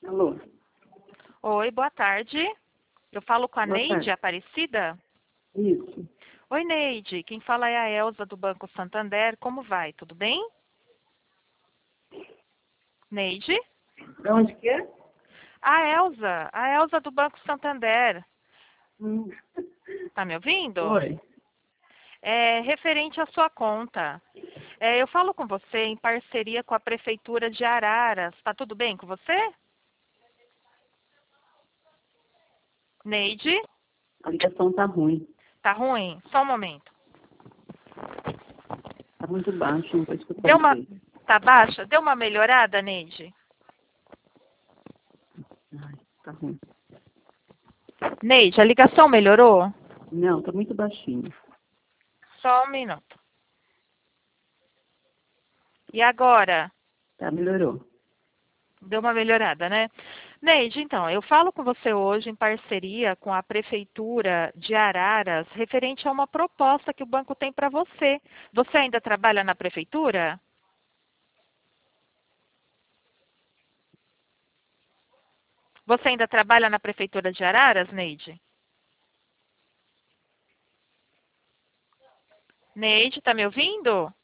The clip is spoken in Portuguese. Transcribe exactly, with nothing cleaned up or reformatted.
Alô? Oi, boa tarde. Eu falo com a Boa Neide tarde. Aparecida? Isso. Oi, Neide. Quem fala é a Elza do Banco Santander. Como vai? Tudo bem? Neide? De onde que é? A Elza. A Elza do Banco Santander. Hum. Tá me ouvindo? Oi. É referente à sua conta. É, eu falo com você em parceria com a Prefeitura de Araras. Tá tudo bem com você? Neide? A ligação tá ruim. Tá ruim? Só um momento. Tá muito baixo, não tô Deu escutando uma... direito. Tá baixa? Deu uma melhorada, Neide? Ai, tá ruim. Neide, a ligação melhorou? Não, tá muito baixinho. Só um minuto. E agora? Tá, melhorou. Deu uma melhorada, né? Neide, então, eu falo com você hoje em parceria com a Prefeitura de Araras, referente a uma proposta que o banco tem para você. Você ainda trabalha na Prefeitura? Você ainda trabalha na Prefeitura de Araras, Neide? Neide, tá me ouvindo?